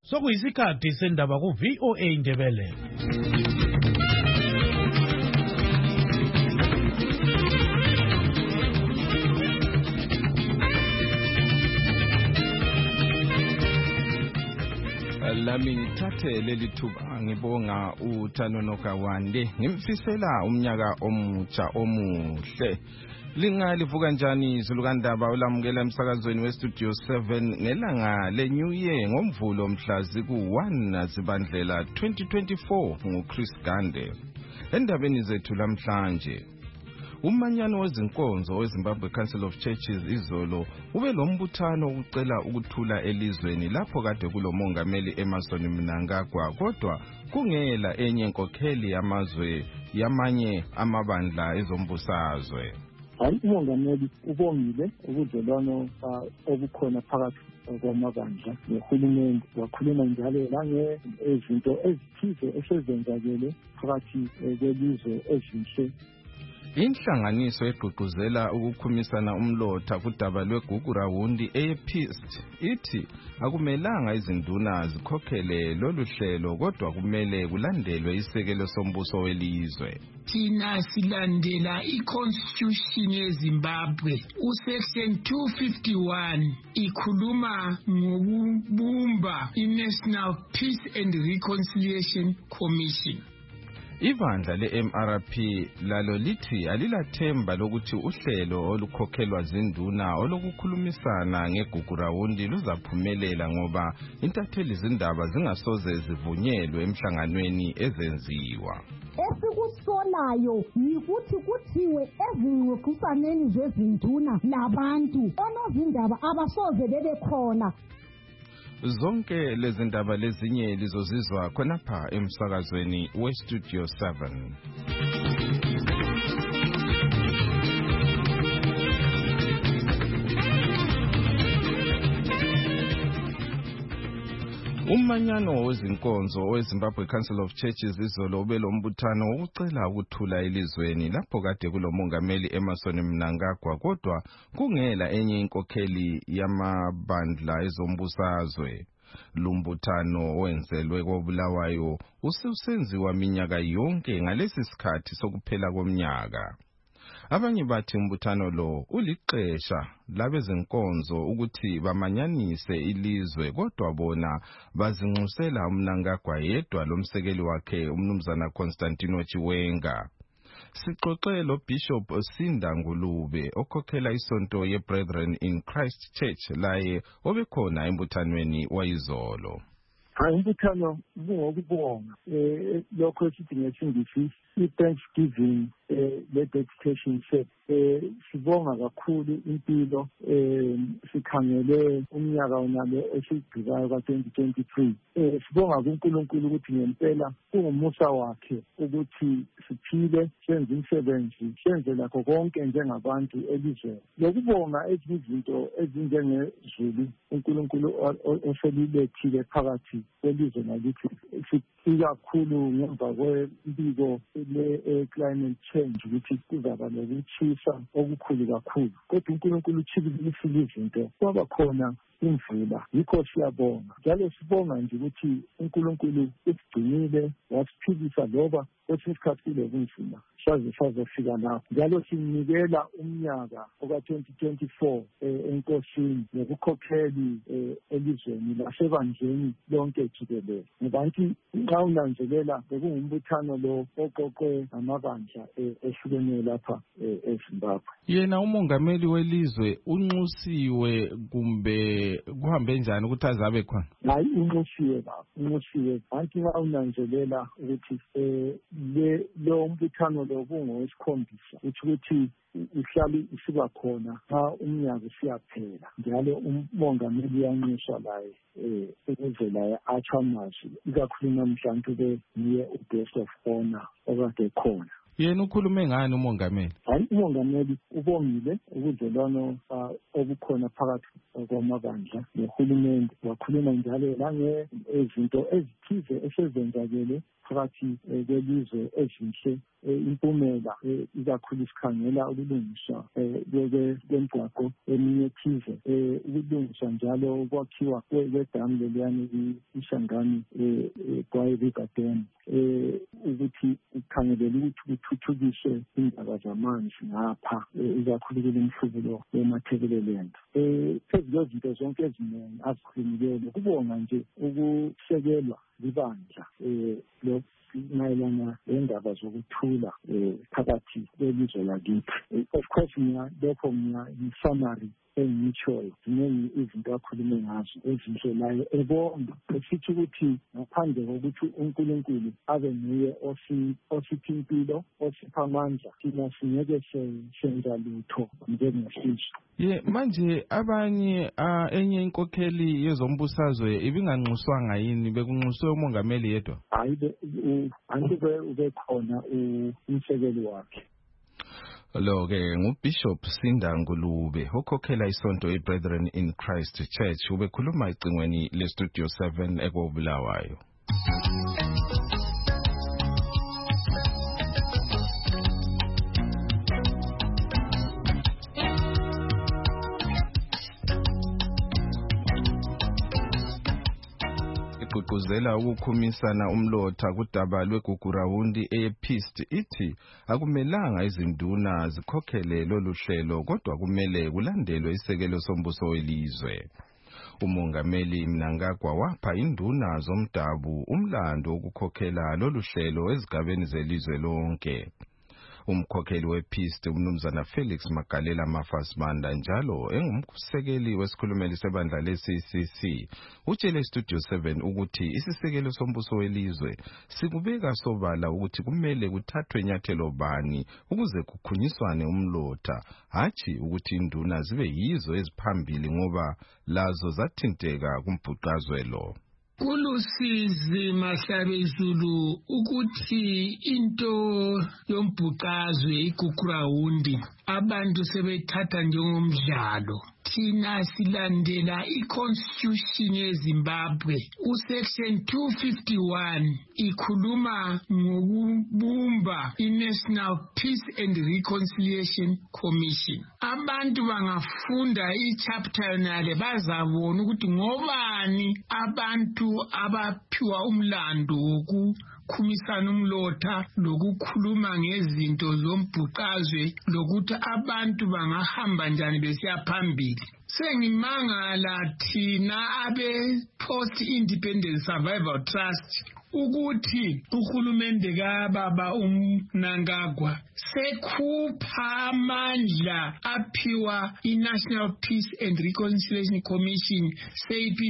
Sokuyisikhathi sendaba ku VOA Indebele. Lami ngithathe leli thuba ngibonga uThanono Kawande ngimfisela umnyaka omutsha omuhle. Lingalivuka njani Zulukandaba ulamukela emsakazweni weStudio 7 ngelanga leNew Year ngomvulo mhla ziku-1 Zibandlela 2024 nguChris Gande. Endabeni zethu lamhlanje, umanyano wezinkonzo weZimbabwe Council of Churches izolo ube lombuthano ucela ukuthula elizweni lapho kade kulomongameli Emmerson Mnangagwa, kodwa kungela enye inkokheli yamanye amabandla ezombusazwe. Umongameli ubongile ubudlelwano obukhona phakathi kwamabandla nohulumeni, wakhuluma njalo ezinto ezithize esezenzakele phakathi kwelizwe ezinhle. Inhlanganiso egqugquzela ukukhumisana umlotha kudaba lweGugurawundi ePeace ithi akumelanga izinduna zikhokhele lolu hlelo, kodwa kumele kulandelwe isekelo sombuso welizwe. Thina silandela iConstitution yeZimbabwe, uSection 251 ikhuluma ngokubumba iNational Peace and Reconciliation Commission. Ibandla le-MRP lalo lithi alilathemba lokuthi uhlelo olukhokhelwa zinduna olokukhulumisana ngeGugurawundi luzaphumelela ngoba intatheli zindaba zingasoze zivunyelwe emhlanganweni ezenziwa. Esikusolayo yikuthi kuthiwe ezinxoxisaneni zezinduna labantu onozindaba abasoze bebe khona. Zonke lezi ndaba lezinye lizozizwa khonapha emsakazweni weStudio 7. Umanyano wezinkonzo weZimbabwe Council of Churches izolo ube lombuthano wokucela ukuthula elizweni lapho kade kulomongameli Emmerson Mnangagwa, kodwa kungela enye inkokheli yamabandla ezombusazwe. Lumbuthano wenzelwe koBulawayo ususenziwa minyaka yonke ngalesi sikhathi sokuphela komnyaka. Abanye bathi umbuthano lo ulixesha labezinkonzo ukuthi bamanyanise ilizwe, kodwa bona bazinxusela uMnangagwa yedwa lomsekeli wakhe umnumzana Constantino Chiwenga. Sixoxe lo Bishop Sinda Ngulube okhokhela isonto yeBrethren in Christ Church laye obekhona embuthanweni wayizolo. Umbuthano ngokubonga lokho esithi ngesingisi i-Thanksgiving le-dedication set. Sibonga kakhulu impilo sikhangele umnyaka wonalo esigcikayo ka-2023. Sibonga kuNkulunkulu ukuthi ngempela kungumusa wakhe ukuthi siphile, senze umsebenzi, senze lakho konke njengabantu elizweni. Lokubonga ezinye izinto ezinjengezulu uNkulunkulu oselilethile phakathi kwelizwe nalithi, ikakhulu ngemva kwembiko le-climate change ukuthi kuzaba lokuthisa okukhulu kakhulu, kodwa uNkulunkulu utshibilisile izinto, kwaba khona imvula. Yikho siyabonga njalo sibonga nje ukuthi uNkulunkulu usigcinile wasiphilisa loba kwesinye isikhathi kulobunzima saze sazofika lapho. Njalo simnikela umnyaka oka-2024 enkosini nokukhokheli elizweni lasebandleni lonke jikelele. Ngoba nxa unanzelela bekungumbuthano lo oqoqwe amabandla ehlukeneyo lapha eZimbabwe. Yena umongameli welizwe unxusiwe kumbe kuhambe njani ukuthi azabe khona? Hayi, unxusiwe baba, unxusiwe. Nxa unanzelela ukuthi lo mbuthano lo bungowesikhombisa ukuthi uhlale usiba khona xa umnyaka usiyaphela. Njalo umongameli uyanxuswa laye ukuze laye atsho amazwi, ikakhulu namhlanje ube niye u-guest of honor okade khona. Yena ukhulume ngani umongameli? Hayi, umongameli ubongile ubudlelwano obukhona phakathi kwamabandla nohulumende. Wakhuluma njalo langezinto ezithize esezenzakele phakathi kwelizwe ezinhle, impumela ikakhulu isikhangela ukulungiswa kwemigwaqo eminye ethize, ukulungiswa njalo ukwakhiwa kwedamu leliyani iShangani kwa-River Dam, ukuthi ukhangelele ukuthi kuthuthukiswe indaba zamanzi ngapha ikakhulu kule mhlubulo weMatabeleland. Phezu kwezinto zonke eziningi azikhulumileyo, kubonga nje ukusekelwa libandla mayelana lendaba zokuthula phakathi kwelizwe lakithi. Of course lokho ngi-summary engitshoyo, ziningi izinto akhulume ngazo ezinhle layo, ebonga esithi ukuthi ngaphandle kokuthi uNkulunkulu abe nguye osipha impilo, osipha amandla, thina singeke senza lutho njengesizwe. Manje abanye enye inkokheli yezombusazwe ibinganxuswanga yini, bekunxuswe umongameli yedwa? Hayi, ube khona umsekeli wakhe. Lo-ke nguBishop Sinda Ngulube okhokhela isonto iBrethren in Christ Church, ubekhuluma ecingweni leStudio 7 eKobulawayo. Igqugquzela ukukhumisana umlotha kudaba lweGugurawundi ePeace ithi akumelanga izinduna zikhokhele lolu hlelo, kodwa kumele kulandelwe isekelo sombuso welizwe. Umongameli Mnangagwa wapha induna zomdabu umlando wokukhokhela lolu hlelo ezigabeni zelizwe lonke. Umkhokheli wePeace umnumzana Felix Magalela Mafasibanda njalo engumsekeli wesikhulumeli sebandla leCCC utshele iStudio 7 ukuthi isisekelo sombuso welizwe sikubeka sobala ukuthi kumele kuthathwe inyathelo bani ukuze kukhunyiswane umlotha, hatshi ukuthi induna zibe yizo eziphambili ngoba lazo zathinteka kumbhuqazwe lo. Kulusizi Mahlabezulu ukuthi into yombhuqazwe iGugurawundi abantu sebethatha njengomdlalo. Thina silandela iConstitution yeZimbabwe. Usection 251 ikhuluma ngokubumba iNational Peace and Reconciliation Commission. Abantu bangafunda ichapter yonale bazabona ukuthi ngobani abantu abaphiwa umlando wokukhumisana umlotha lokukhuluma ngezinto zombhuqazwe lokuthi abantu bangahamba njani besiya phambili. Sengimangala thina abe Post Independent Survival Trust ukuthi uhulumende kababa uMnangagwa sekhupha amandla aphiwa iNational Peace and Reconciliation Commission seyiphi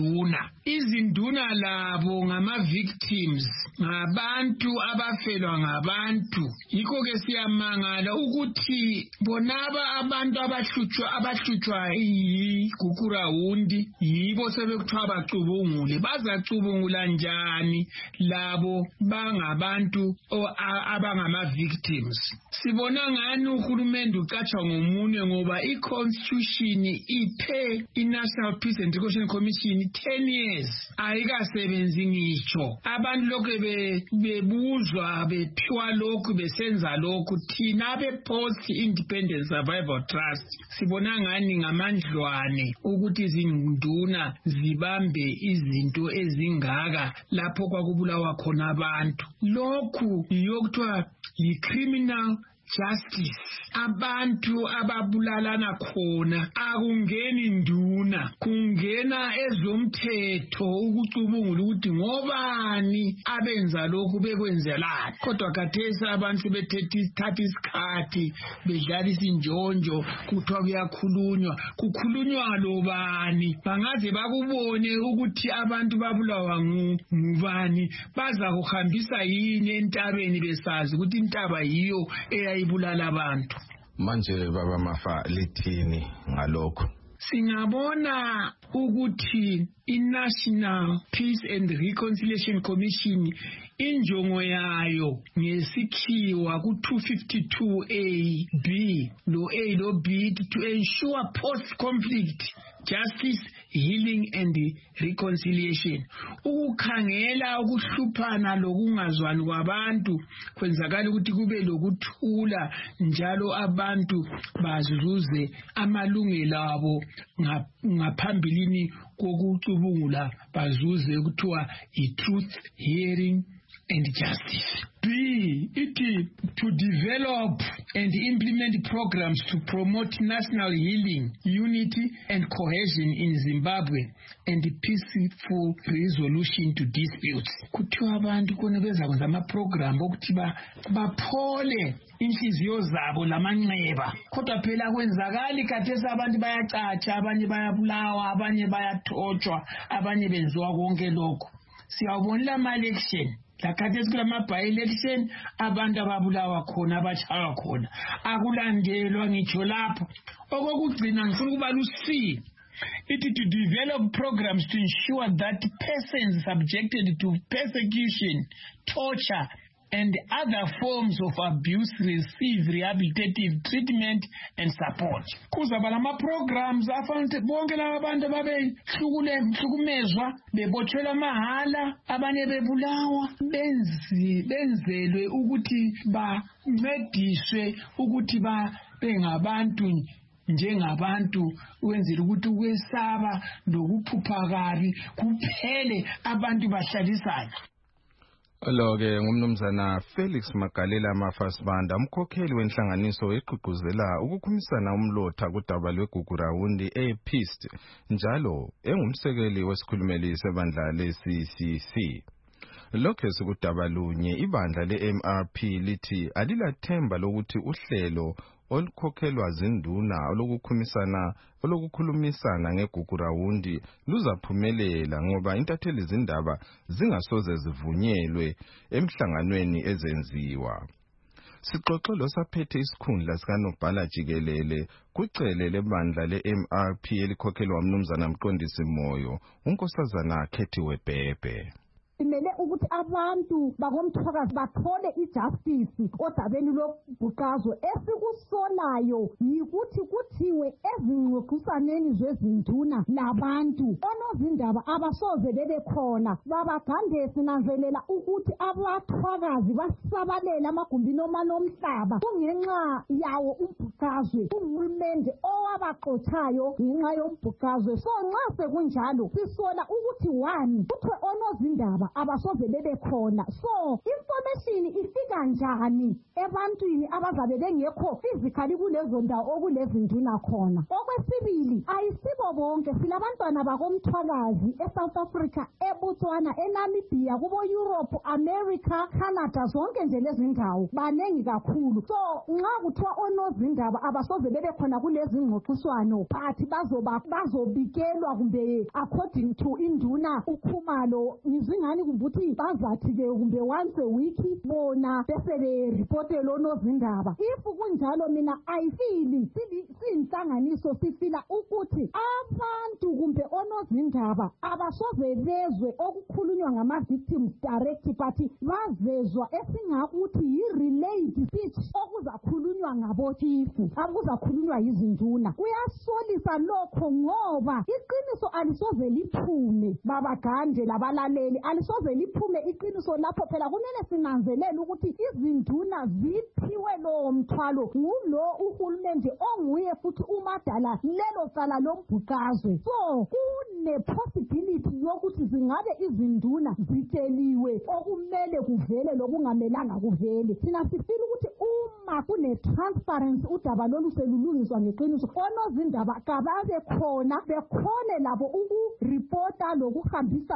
izinduna labo ngama-victims, ngabantu abafelwa ngabantu. Yikho ke siyamangala ukuthi bonaba abantu abahlutshwa iGugurawundi yibo sebekuthiwa bacubungule. Bazacubungula njani labo bangabantu abangama-victims? Sibona ngani uhulumende ucatshwa ngomunye ngoba iConstitution iphe iNational Peace and Reconciliation Commission 10 years ayikasebenzi ngitsho. Abantu lokhu bebuzwa bephiwa lokhu besenza lokhu. Thina bePost Independent Survival Trust sibona ngani ngamandlwane ukuthi izinduna zibambe izinto ezingaka lapho kwakubulawa khona abantu. Lokhu yokuthiwa yi-criminal justice. Abantu ababulalana khona akungeni nduna, kungena ezomthetho ukucubungula ukuthi ngobani abenza lokhu bekwenzelani. Kodwa khathesi abantu bethatha isikhathi bedlala isinjonjo kuthiwa kukhulunywa lobani. Bangaze bakubone ukuthi abantu babulawa ngubani, baza kuhambisa yini entabeni besazi ukuthi intaba yiyo eyayibulala abantu. Manje baba Mafa lithini ngalokho? singabona ukuthi i-National Peace and Reconciliation Commission injongo yayo ngesikhiwa ku-252A B lo A lo B to ensure post-conflict justice, healing and reconciliation. Ukukhangela ukuhluphana lokungazwani kwabantu kwenzakala ukuthi kube lokuthula njalo abantu bazuze amalungelo abo ngaphambilini kokucubungula bazuze ukuthiwa i-truth, hearing and justice. B, to develop and implement programs to promote national healing, unity and cohesion in Zimbabwe and peaceful resolution to disputes. Kuthiwa abantu kona beza kwenza ama-program okuthi baphole inhliziyo zabo lamanxeba. Kodwa phela kwenzakali khathesi abantu bayacatsha, abanye bayabulawa, abanye bayathotshwa, abanye benziwa konke lokho. Siyawubonela ama-election. Lakhathesi kulama by-election abantu ababulawa khona abatshaywa khona akulandelwa ngitsho lapho. Okokugcina ngifuna ukuba lusi to develop programs to ensure that persons subjected to persecution, torture and other forms of abuse receive rehabilitative treatment and support. Kuzaba lama programs afanele bonke laba bantu hlukumezwa bebotshelwa mahala, abanye bebulawa, benzelwe ukuthi bancediswe ukuthi bengabantu njengabantu, wenzela ukuthi ukwesaba lokuphuphakari kuphele, abantu bahlalisane. Lo-ke ngumnumzana Felix Magalela Mafasibanda, umkhokheli wenhlanganiso egqugquzela ukukhumisana umlotha kudaba lweGugurawundi e-Peace, njalo engumsekeli wesikhulumeli sebandla le-CCC. Lokho sikudaba lunye ibandla le-MRP lithi alilathemba lokuthi uhlelo olukhokhelwa zinduna olokukhulumisana ngeGugurawundi luzaphumelela ngoba intatheli zindaba zingasoze zivunyelwe emhlanganweni ezenziwa. Sixoxe losaphethe isikhundla sikanobhala jikelele kucele lebandla le-MRP elikhokhelwa umnumzana Mqondisi Moyo, unkosazana Khethiwe Bhebhe. Simele ukuthi abantu bakomthwakazi bathole ijustice odabeni lobhuqazo. Esikusolayo yikuthi kuthiwe ezingxoxisaneni zezinduna labantu onozindaba abasoze bebekhona babagande. Sinanzelela ukuthi abathwakazi basabalela amagumbini omhlaba kungenxa yawo umbhuqazwe, uhulumende owabaxotshayo ngenxa yombhuqazwe. So nxa sekunjalo sisola ukuthi kuthiwe onozindaba abasoze bebekhona. So information ifika njani ebantwini abazabe bengekho physically kulezo ndawo okulezinduna khona? Okwesibili, ayisibo bonke, silabantwana bakomthwakazi eSouth Africa, eBotswana, eNamibia, kubo Europe, America, Canada, zonke nje lezi ndawo banengi kakhulu. So nxa kuthiwa onozindaba abasoze bebekhona kulezi ngxoxiswano but bazobikelwa kumbe according to induna ukhumalo, ngizingani kumbuthi bazathi ke kumbe once a week bona bese be-reporte lonozindaba. If kunjalo mina ayifili siyinhlanganiso sifila ukuthi abantu kumbe onozindaba abasoze bezwe okukhulunywa ngama-victims direct but bavezwa esingakuthi yi-relayed speech okuzakhulunywa ngabochifu, akuzakhulunywa yizinduna. Kuyasolisa lokho ngoba iqiniso alisoze liphume, babagande labalaleli alisoze liphume iqiniso lapho. Phela kumele sinanzelele ukuthi izinduna ziphiwe lowo mthwalo ngulo uhulumende onguye futhi umadala lelo cala lombhuqazwe. So kune possibility yokuthi zingabe izinduna zitsheliwe okumele kuvele lokungamelanga kuvele. Sina sifila ukuthi uma kune transparency udaba lolu selulungiswa ngeqiniso, onozindaba kababe khona bekhone labo ukureporta lokuhambisa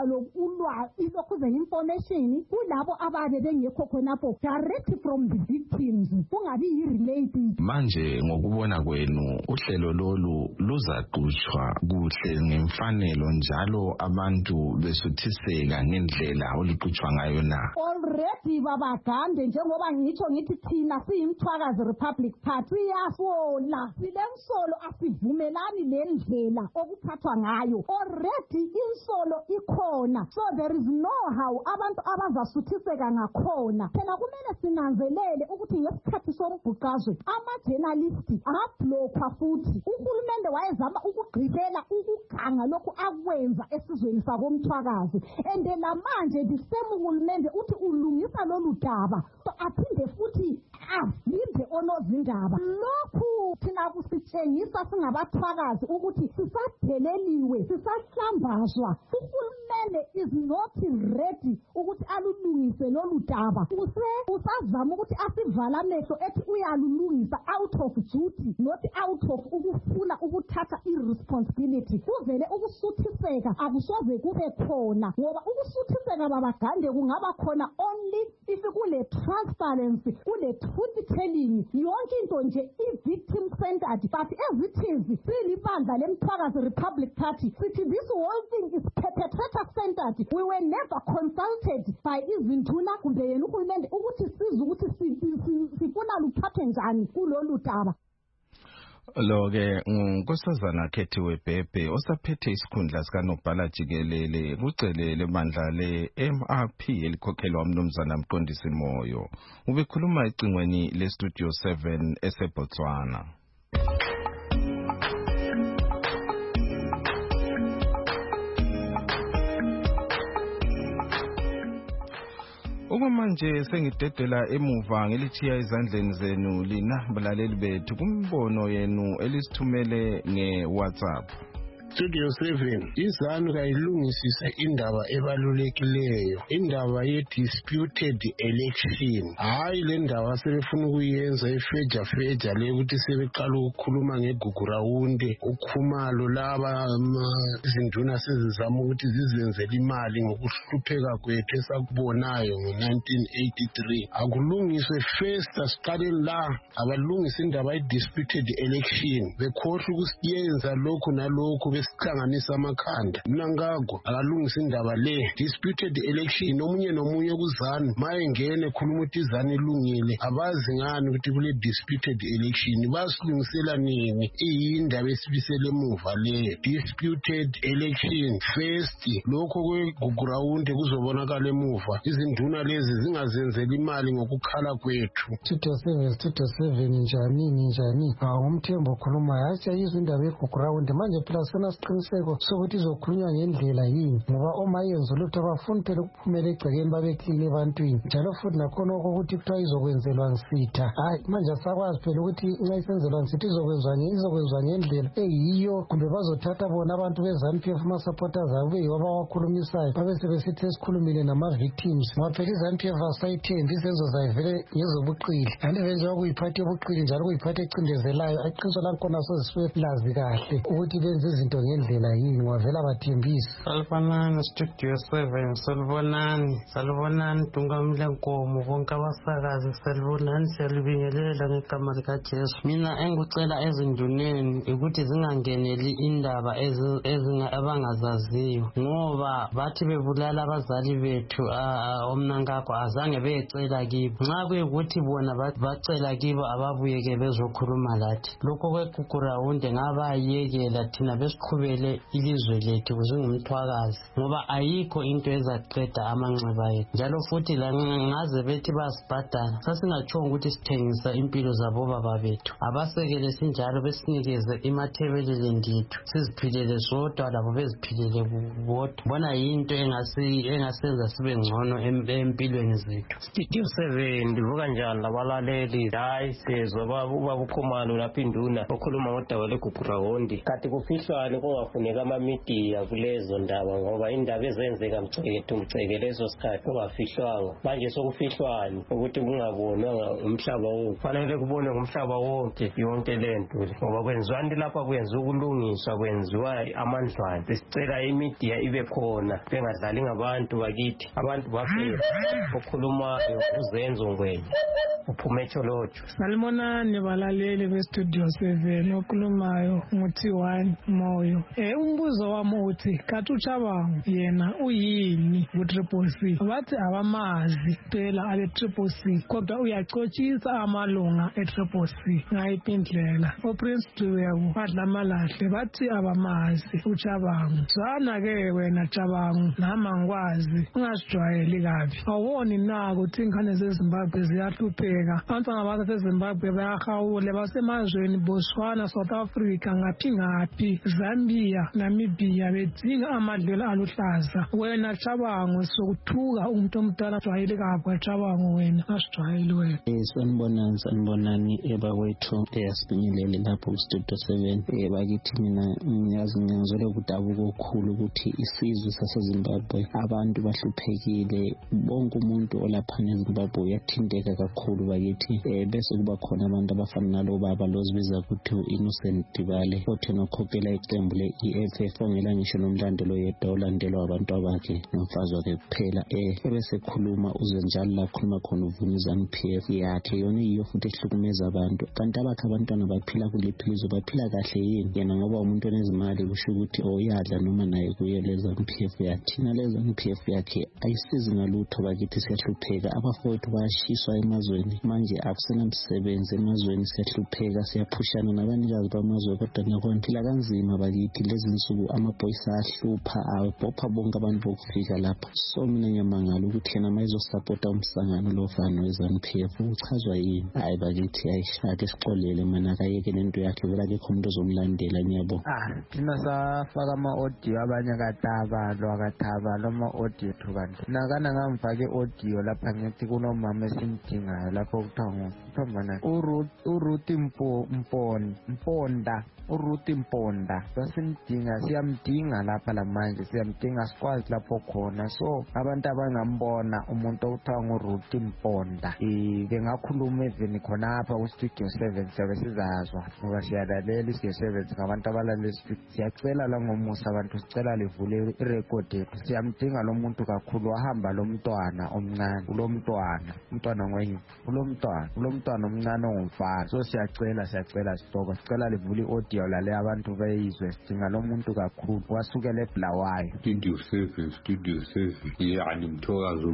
lokhuze information kulabo ababe bengekho khonapho direct from the victims, kungabi yi-related. Manje ngokubona kwenu uhlelo lolu luzaqhutshwa kuhle ngemfanelo njalo abantu besuthiseka ngendlela oluqhutshwa ngayo na? Already babagande njengoba ngitsho ngithi thina siyimthwalo komthwakazi Republic Party siyasola silemsolo asivumelani lendlela okuphathwa ngayo already insolo ikhona so there is no how abantu abazasuthiseka ngakhona phela kumele sinanzelele ukuthi ngesikhathi sombhuqazwe ama-journalisti ablockwa futhi uhulumende wayezama ukugqibela ukuganga lokhu akwenza esizweni sakomthwakazi and lamanje the same uhulumende uthi ulungisa lolu daba so aphinde futhi avimbe onozindaba lokhu thina kusitshengisa singabathwakazi ukuthi sisadeleliwe sisahlambazwa uhulumende is not ready ukuthi alulungise lolu daba usazama ukuthi asivala amehlo ethi uyalulungisa out of duty not out of ukufuna ukuthatha irresponsibility kuvele ukusuthiseka akusoze kube khona ngoba ukusuthiseka babagande kungaba khona only if kule transparency kule truth telling yonke into nje i-victim centered but as it is silibandla lemthwakazi Republic Party sithi this whole thing is perpetrator centered we were never consulted by izinduna kumbe yena uhulumende ukuthi size ukuthi sifuna luthathwe njani kulolu daba. Lo-ke unkosazana Khethiwe Bhebhe osaphethe isikhundla sikanobhala jikelele kucele lebandla le-MRP elikhokhelwa umnumzana Mqondisi Moyo ubekhuluma ecingweni le-Studio 7 eseBotswana. Okwamanje sengidedela emuva ngilithiya ezandleni zenu lina balaleli bethu kumbono yenu elisithumele nge-WhatsApp. Studio 7 izanu kayilungisisa indaba ebalulekileyo indaba ye-disputed election hayi le ndaba sebefuna ukuyenza ifeja le ukuthi sebeqala ukukhuluma ngeGugurawundi ukhumalo laba izinduna sezizama ukuthi zizenzele imali ngokuhlupheka kwethu esakubonayo ngo-1983 akulungiswe first asiqale la abalungisa indaba ye-disputed election bekhohle ukusiyenza lokhu nalokhu sihlanganisa amakhanda mina ngakho akalungisa indaba le disputed election nomunye kuzanu mayengene khuluma ukuthi izanu ilungile abazi ngani ukuthi kule disputed election basilungisela nini iyindaba esibisele emuva le disputed election first lokho kweGugurawundi kuzobonakala emuva izinduna lezi zingazenzela imali ngokukhala kwethu. Studio 7 njani umthembo okhuluma yacha izindaba yeGugurawundi manje phela isiqiniseko sokuthi izokhulunywa ngendlela yini ngoba omayenzo lutho abafuni phela ukuphumela egcekeni babeklile ebantwini njalo futhi nakhona ukuthi kuthiwa izokwenzelwa ngisitha hayi manje asakwazi phela ukuthi nxa isenzelwa ngisitha izokwenzwa ngendlela eyiyo kumbe bazothatha bona abantu be-ZANU-PF ama-supporters abo beyiwo abawakhulumisayo babe sebesithi esikhulumile nama-victims ngoba phela i-ZANU-PF asayithembi izenzo zayivele ngezobuqili kanti vele njengoba kuyiphathi yobuqili njalo kuyiphathi ecindezelayo aqiniswa lakhona sozisuke lazi kahle ukuthi benze izinto ngendlela yini wavela bathembisa. Salibonani Studio 7 salibonani Tungamile Nkomo bonke abasakazi salibonani siyalibingelela ngegama likaJesu mina engikucela ezinduneni ukuthi zingangeneli indaba abangazaziyo ngoba bathi bebulala abazali bethu omnankakho azange becela kibo nxa kuyikuthi bona bacela kibo ababuyeke bezokhuluma lathi lokho kweGugurawundi ngabayekela thina besiqhubele ilizwe lethu kuzingumthwakazi ngoba ayikho into ezaqeda amanxeba ethu njalo futhi la ngaze bethi basibhadala sasingachonga ukuthi sithengisa impilo zabo baba bethu abasekele sinjalo besinikeze imathebelele ndithu siziphilele sodwa labo beziphilele bodwa bona yinto engasenza sibe ngcono empilweni zethu. Studio 7 ndivuka njani labalaleli hayi sezwa ubabukhumalo lapha induna okhuluma ngodaba leGugurawundi kati kufihlwane kungafuneka ama-media kulezo ndaba ngoba indaba ezenzeka mceke lezo sikhathi kungafihlwanga manje sokufihlwane ukuthi kungabonwa umhlaba wonke fanele kubone ngumhlaba wonke yonke lento ngoba kwenziwani lapha kwenziwa ukulungiswa kwenziwa amandlwane sicela i-media ibe khona bengadlali ngabantu bakithi abantu bafela okhuluma uzenzo ngwenya uphumetho lojo. Salibonani balaleli beStudio 7 okhulumayo nguTiwani Moyo loyo. Umbuzo wami uthi kathi uChabangu yena uyini ku-Triple C? Bathi abamazi phela abe-Triple C kodwa uyacotshisa amalunga e-Triple C ngayiphi indlela. Prince Duyebo Madlamalahle bathi abamazi uChabangu. Zwana-ke wena Chabangu nami angikwazi ungasijwayeli kabi. Awuboni na ukuthi ingane zeZimbabwe ziyahlupheka? Abantwana baseZimbabwe bayahawule basemazweni Botswana, South Africa, ngaphi Zambia, Namibia bedinga amadlela aluhlaza. Wena Chabangu sokuthuka umuntu omdala ajwayele kabi. Chabangu wena asijwayeli wena. Sanibonani ebakwethu eyasifinyelele lapho ku-Studio 7. Bakithi mina ngiyazi ngiyangizwela ukudabuka okukhulu ukuthi isizwe saseZimbabwe abantu bahluphekile. Bonke umuntu olaphana eZimbabwe uyathinteka kakhulu bakithi. Bese kuba khona abantu abafana nalo baba lozibiza ukuthi Innocent Dibale othi nokhokhela iqembu le-EFF ongela ngisho nomlandelo yedwa olandelwa abantu abakhe nomfazi wakhe kuphela. Bese khuluma uze njalo la khuluma khona uvuna iZANU-PF yakhe yona iyo futhi ehlukumeza abantu. Kanti abakhe abantwana baphila kuliphilizo baphila kahle yini? Yena ngoba umuntu onezimali kusho ukuthi oyadla noma naye kuye leZANU-PF yakhe. Thina leZANU-PF yakhe ayisizi ngalutho bakithi siyahlupheka. Abafowethu bayashiswa emazweni manje akusenamsebenzi emazweni siyahlupheka siyaphushana nabanikazi bamazwe kodwa nakhona phila kanzima bakithi lezi nsuku amaphoyisa ahlupha abopha bonke abantu bokufika lapha. So mina ngiyamangala ukuthi yena mayizosapota umsangano lofana weZANU-PF uchazwa yini? Hayi bakithi ayishake sixolele mana akayeke lento yakhe vela akekho umuntu ozomlandela ngiyabo. Thina safaka ama-audio abanye akathaba ama-audio thukanti nakana ngamfake audio lapha ngithi kunomama esimdingayo lapho kuthiwa uRuth Mponda siyamdinga lapha lamanje siyamdinga sikwazi lapho khona. So abantu abangambona umuntu okuthiwa nguRuth Mponda bengakhuluma even khonapha ku-Studio 7 siyabe sizazwa ngoba siyalalela iStudio 7 ngabantu abalalela siyacela la ngomusa abantu sicela livule irecord yethu siyamdinga lo muntu kakhulu. Wahamba lo mntwana omncane umntwana ngwenye ulomntwana omncane ongumfana. So siyacela sitoko sicela livule audio lale abantu bayizwe sidinga lo muntu kakhulu wasukela eBulawayo. Studio 7 yani mthokazi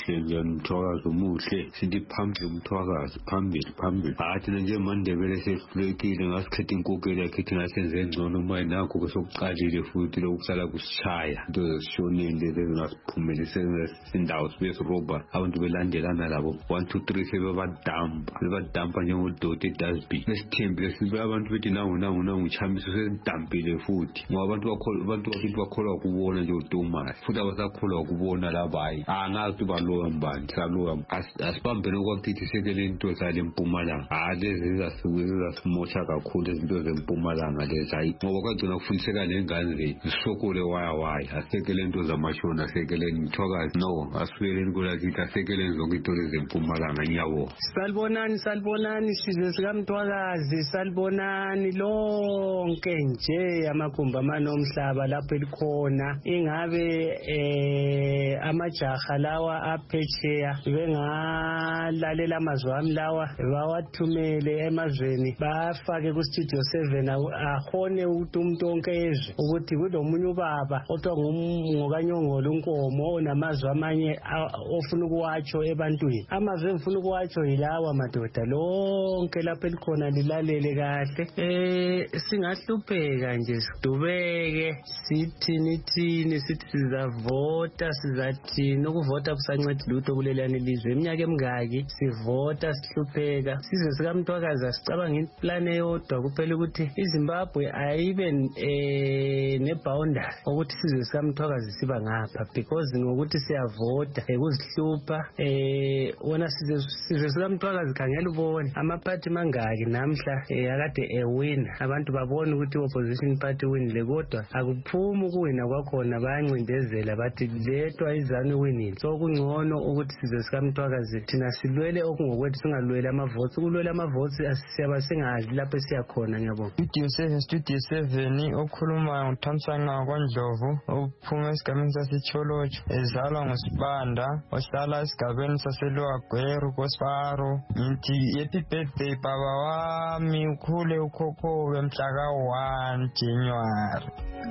omuhle sithi phambili umthokazi phambili athi nje mandebele sehlulekile ngasikhetha inkokeli yakhe ngasenze ngcono manje nakho kusokuqalile futhi lokusala kusishaya into zishonile lezingasiphumelise indawo sibesiroba abantu belandelana labo 1 2 3 sebebadampa njengodoti edasby lesithembile sibe abantu bethi nangu uchamisa sedampile futhi ngoba abantu bakholwa kubona nje uThomas futhi abasakholwa ukubona labayi angazi baloya mbani saloya asibambene okwakuthi sekele into zale eMpumalanga lezi zasimosha kakhulu izinto zeMpumalanga lezi hayi ngoba kwagcina kufundiseka nengane zethu sisokole waya asekele into zamashona asekele mthokazi no asikeleni kulakithi asekele zonke into zeMpumalanga ngiyabo. Salibonani sizwe sikaMthwakazi salibonani lonke nje amagumba amanomhlaba lapho elikhona ingabe amajaha lawa aphetsheya bengalalela amazwi ami lawa bawathumele emazweni bafake ku-Studio 7 ahone ukuthi umuntu onke ezwe ukuthi kulomunye ubaba othiwa ngokanyongolo unkomo onamazwi amanye ofuna ukuwatsho ebantwini. Amazwi engifuna ukuwatsho yilawa madoda lonke lapho elikhona lilalele kahle. Singahlupheka nje sidubeke sithi sithi sizavota sizathini ukuvota kusanceda lutho kulelani lizwe iminyaka emingaki sivota sihlupheka. Sizwe sikaMthwakazi asicabanga implan eyodwa kuphela ukuthi iZimbabwe ayibe ne-boundary ukuthi sizwe sikaMthwakazi siba ngapha because ngokuthi siyavota kuzihlupha wona sizwe sikaMthwakazi khangela ubone amaphathi mangaki namhla akade ewina abantu babona ukuthi opposition party winile kodwa akuphumi ukuwina kwakhona bayancindezela bathi ledwa iZANU winile. So kungcono ukuthi sizwe sikaMthwakazi thina silwele okungokwethu singalwele amavoti ukulwela amavoti siyaba singadli lapho siyakhona ngiyabonga. Studio 7 okhuluma ngoThamsanqa kwaNdlovu ophuma esigabeni saseCholocho ezalwa nguSibanda ohlala esigabeni saseLwagweru koSparo. Ngithi happy birthday baba wami ukhule ukhokhobe mhla ka-1 January.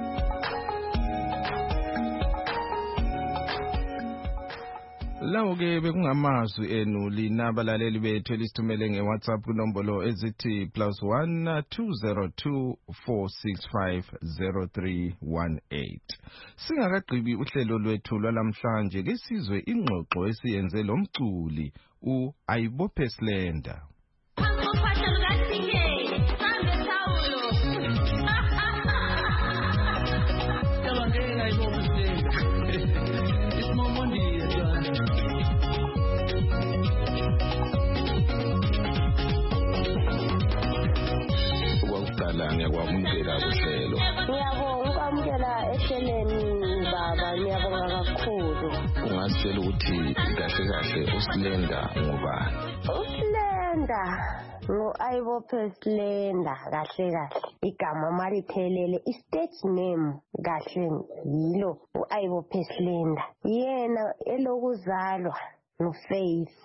Lawo ke bekungamazwi enu lina abalaleli bethu elisithumele ngeWhatsApp kunombolo ezithi +1 202 465 0318. Singakagqibi uhlelo lwethu lwalamhlanje ke sizwe ingxoxo esiyenze lomculi uAyibophe Slender. Ngiyakwamukela kuhlelo. Ngiyabonga ukwamukela ehlelweni baba, ngiyabonga kakhulu. Ungasitshela ukuthi kahle kahle uSlender ngubani? uSlender ngo-Ayibophe Slender kahle kahle. Igama maliphelele i-stage name kahle yilo uAyibophe Slender. Yena elokuzalwa nguFaith.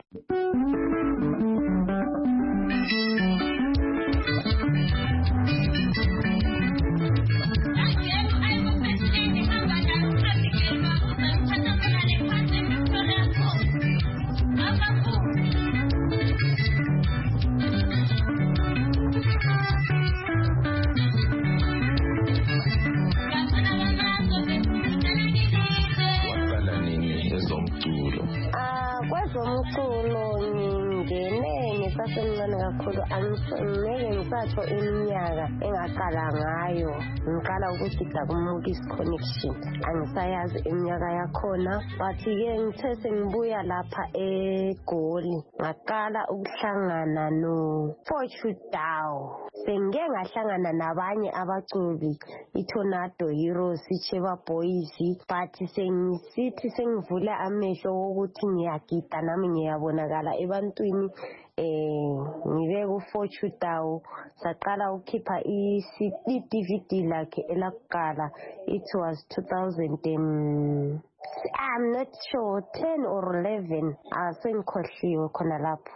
Kwezomculo ngingene ngisasemncane kakhulu, angeke ngisatsho iminyaka engaqala ngayo. Ngiqala ukugida kuMukis Connection, angisayazi iminyaka yakhona, but-ke ngithe sengibuya lapha eGoli ngaqala ukuhlangana noFortune Dao. Sengike ngahlangana nabanye abaculi, iTornado Heroes, iCheba Boys, but sengisithi sengivula amehlo wokuthi ngiyagida nami ngiyabonakala ebantwini. Ngibe kuFortune Dao saqala ukukhipha i-DVD lakhe elakuqala. It was 2000 I'm not sure 10 or 11. Sengikhohliwe khona lapho.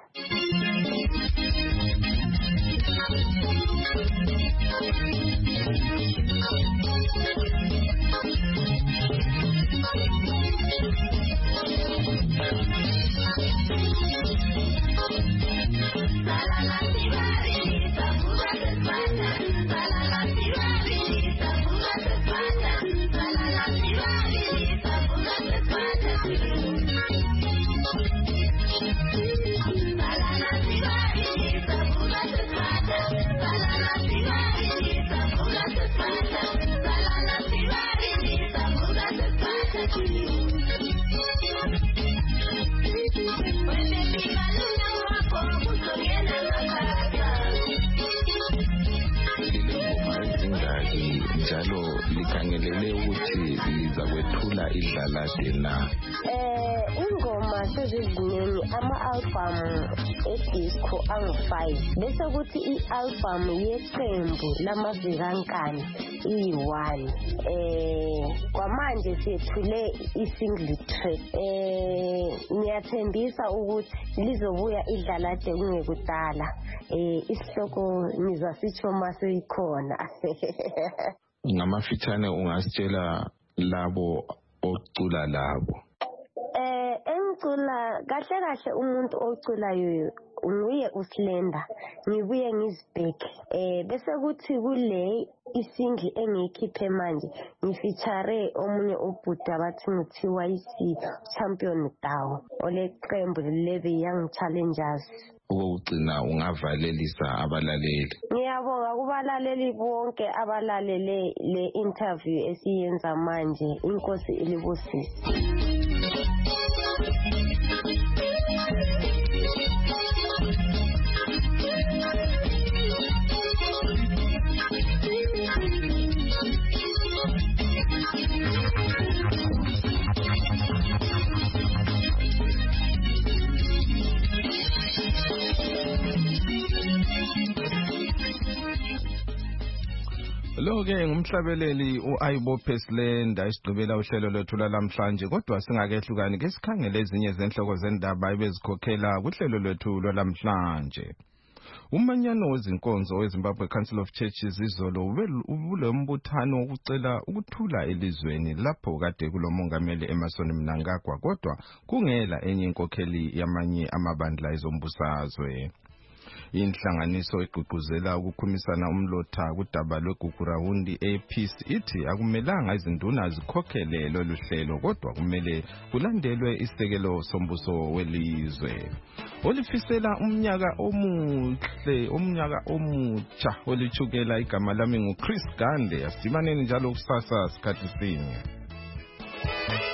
Njalo likhangelele ukuthi liza kwethula idlalade na? Ingoma seziziningi, ama-album edisco angu-5 bese kuthi i-album yeqembu lamavikankani iyi-1. Kwamanje siyethule i-single track. Ngiyathembisa ukuthi lizobuya idlalade kungekudala. Isihloko nizwa sitsho maseyikhona. Ngamafitshane ungasitshela labo ocula labo? Engicula kahle kahle umuntu oculayo nguye uSlender, ngibuye ngizibheke. Bese kuthi kule isingle engiyikhiphe manje ngifeature omunye ubhuda bathi ngithiwa Champion Dao oleqembu lebe Young Challengers. Ukugcina ungavalelisa abalaleli. Ngiyabonga kubalaleli bonke abalalele le interview esiyenza manje. Inkosi ilibusise. Lo-ke ngumhlabeleli uAyibophe Slender isigqibela uhlelo lwethu lamhlanje, kodwa singakehlukani ke sikhangele ezinye zenhloko zendaba ebezikhokhela kuhlelo lwethu lwalamhlanje. Umanyano wezinkonzo weZimbabwe Council of Churches izolo ubulombuthano wokucela ukuthula elizweni lapho kade kulomongameli Emmerson Mnangagwa kodwa kungela enye inkokheli yamanye amabandla ezombusazwe. Inhlanganiso egqugquzela ukukhumisana umlotha kudaba lweGugurawundi ePeace ithi akumelanga izinduna zikhokhele lolu hlelo kodwa kumele kulandelwe isekelo sombuso welizwe. Olifisela umnyaka omuhle, umnyaka omutsha olithukela igama lami nguChris Gande. Asidibaneni njalo kusasa sikhathi sinye.